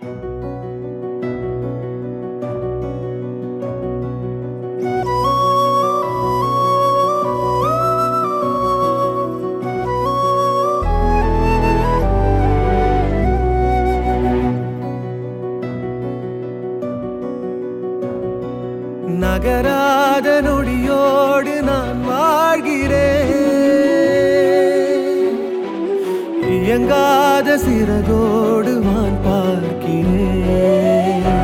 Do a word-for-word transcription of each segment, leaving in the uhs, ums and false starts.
நகராத நொடியோடு நான் வாழ்கிறேன், இயங்காத சிறகோடு நான் பார்க்கிறேன்.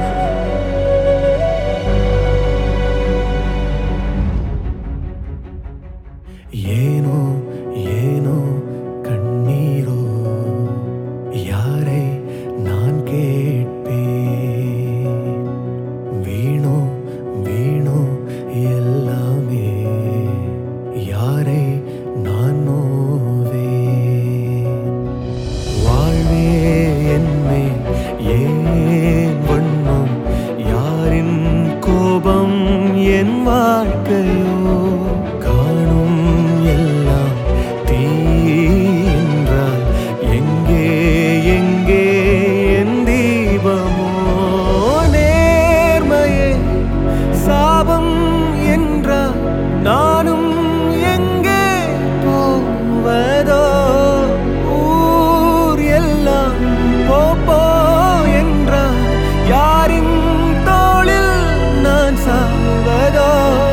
ஏனோ ஏனோ கண்ணீரோ யாரை நான் கேட்பேன், வீணோ வீணோ எல்லாமே யாரை நான் நோவேன். வாழ்வே என்னை ஏன் வண்ணம், யாரின் கோபம் என் வாழ்க்கையோ, காணும் எல்லாம் தீ என்றால் எங்கே எங்கே என் தீபமோ, நேர்மையே சாபம் என்றால் நானும் எங்கே போவதோ, ஊர் எல்லாம் போப்போ என்றால் யாரின் தோளில் நான் சாவதோ.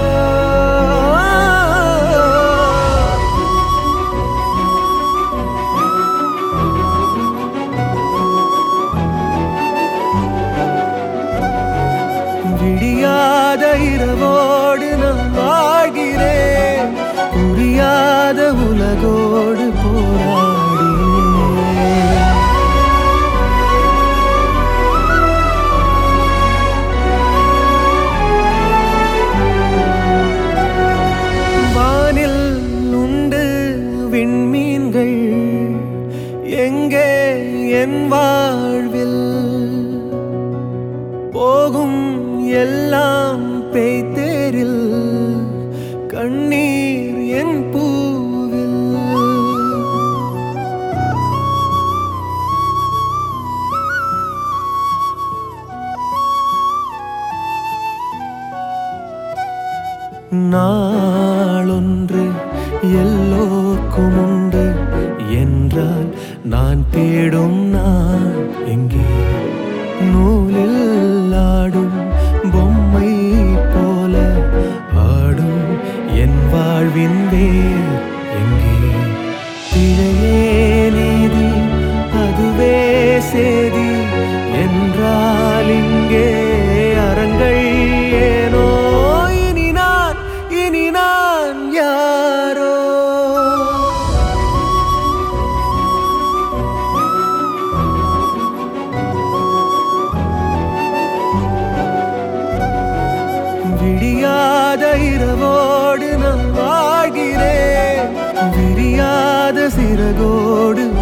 விடியாத இரவோடு நான் வாழ்கிறேன், புரியாத உலகோடு போராடினேன். வானில் உண்டு விண்மீன்கள், எங்கே என் வாழ்வில் போகும் எல்லாம் பேய்த்தேரில், கண்ணீர் என் பூவில். நாளொன்று எல்லோர்க்கும் உண்டு என்றால் நான் தேடும் நான் எங்கே, நூலில் ஆடும் பொம்மை போல ஆடும் என் வாழ்வின் வேர் எங்கே. பிழையே நீதி அதுவே சேதி என்றால் இங்கே அரங்கள் ஏனோ, இனி நான் இனி நான் யாரோ. விடியாத இரவோடு நான் வாழ்கிறேன், விரியாத சிறகோடு